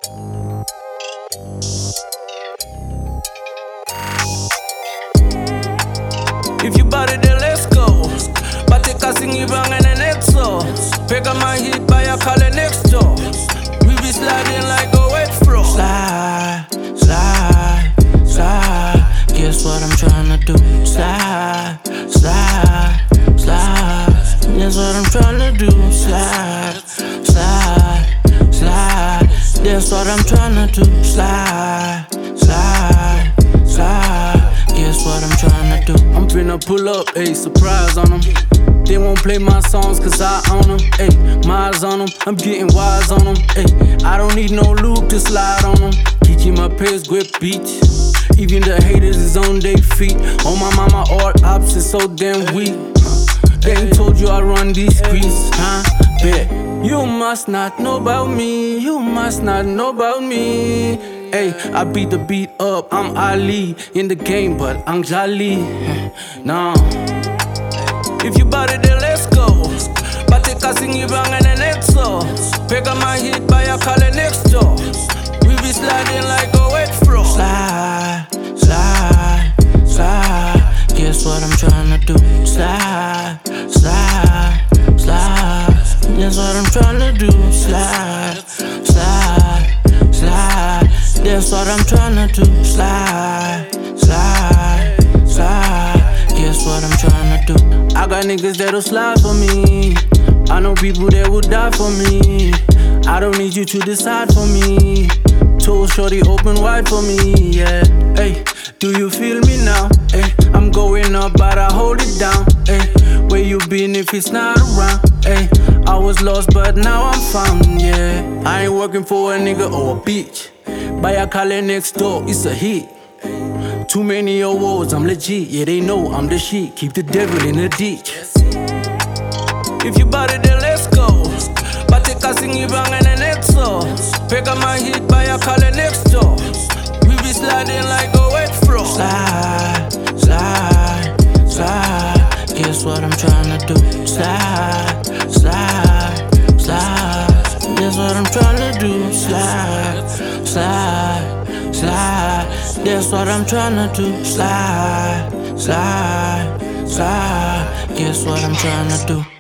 If you bought it, then let's go. Bate casting you bang and an exo. Pick up my heat by a collar next door. We be sliding like a wet fro. Slide, slide, slide. Guess what I'm tryna do? Slide, slide, slide. Guess what I'm tryna do? Slide, slide, slide. That's what I'm tryna do. Slide, slide, slide. Guess what I'm tryna do? I'm finna pull up, ayy, surprise on them. They won't play my songs cause I own them, ayy. My eyes on them, I'm getting wise on them, ayy. I don't need no lube to slide on them. Kiki my pace, grip beach. Even the haters is on their feet. On my mama, all ops is so damn weak. They ain't told you I run these streets, huh? Bet. You must not know about me, you must not know about me. Hey, I beat the beat up, I'm Ali. In the game, but I'm jolly. Nah. If you bought it, then let's go. Bate casting you bang and an exo. Pick up my heat by a collar next door. We be sliding like a wet fro. Slide, slide, slide. Guess what I'm tryna do? Slide, slide, slide. Guess what I'm tryna do? Slide, slide, slide. That's what I'm tryna do. Slide, slide, slide. Guess what I'm tryna do? I got niggas that'll slide for me. I know people that will die for me. I don't need you to decide for me. Told shorty open wide for me, yeah. Hey, do you feel me now? Hey, I'm going up, but I hold it down. Hey, where you been if it's not around? Hey, I was lost, but now I'm found, yeah. I ain't working for a nigga or a bitch. Buy a collar next door, it's a hit. Too many awards, I'm legit. Yeah, they know I'm the shit. Keep the devil in the ditch. If you bought it, then let's go. Bate casting you bang and an exo. Pick up my heat by a collar next door. We be sliding like a wet fro. Slide, slide, slide. Guess what I'm tryna do? Slide, slide, slide. Guess what I'm tryna do? Slide, slide, slide. That's what I'm tryna do. Slide, slide, slide. Guess what I'm tryna do?